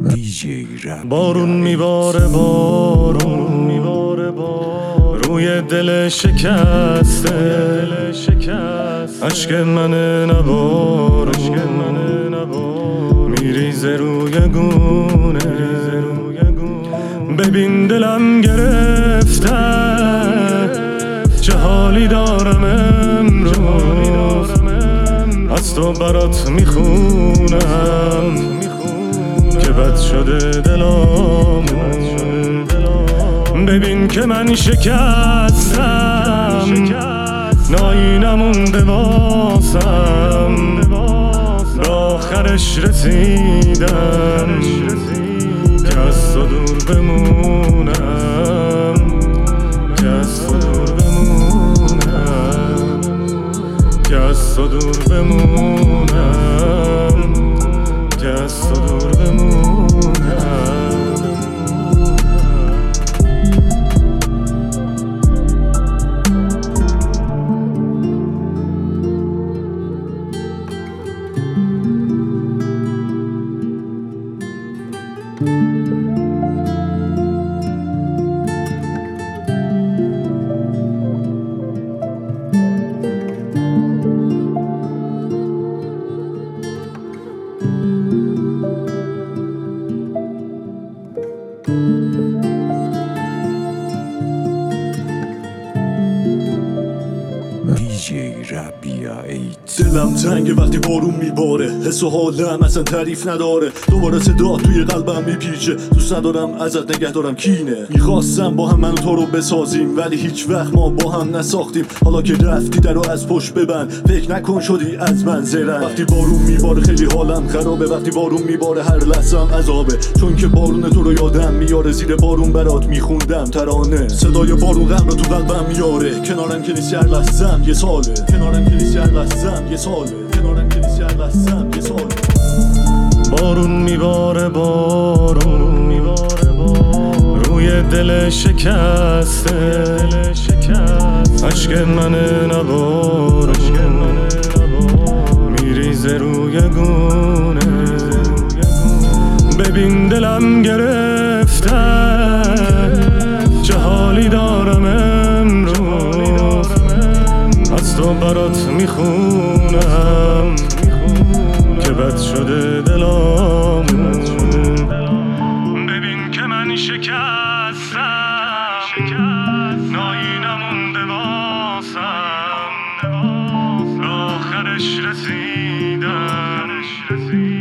بارون میباره روی دل شکسته، عشق من نبار میریزه روی گونه. ببین دلم گرفته چه حالی دارم امروز، از تو برات میخونم که بد شده دلامون. ببین که من شکستم، نایی نمونده واسم، به آخرش رسیدم که از تو دور بمونم، که از تو دور بمونم، که از تو دور بمونم، که از تو دور بمونم. دلم تنگه وقتی بارون میباره، حس و حالم اصلا تعریف نداره. دوباره صدا توی قلبم میپیچه، دوست ندارم ازت نگه دارم کینه. میخواستم با هم من و تو رو بسازیم، ولی هیچ وقت ما با هم نساختیم. حالا که رفتی درو از پشت ببند، فکر نکن شدی از من زرنگ. وقتی بارون میباره خیلی حالم خرابه، وقتی بارون میباره هر لحظه‌ام عذابه. چون که بارون تو رو یادم میاره، زیر بارون برات میخوندم ترانه. صدای بارون غم رو تو قلبم میاره، کنارم که نیستی هر لحظه‌ام یه ساله، کنارم که نیستی هر لحظه‌ام یه ساله، کنارم که نیستی هر لحظه‌ام یه ساله. بارون میباره روی دل شکسته، عشق من نبار میریزه روی گونه. ببین دلم گرفته چه حالی دارم امروز، از تو برات میخونم که بد شده دلامون. ببین که من شکستم، نایی نمونده واسم، به آخرش رسیدم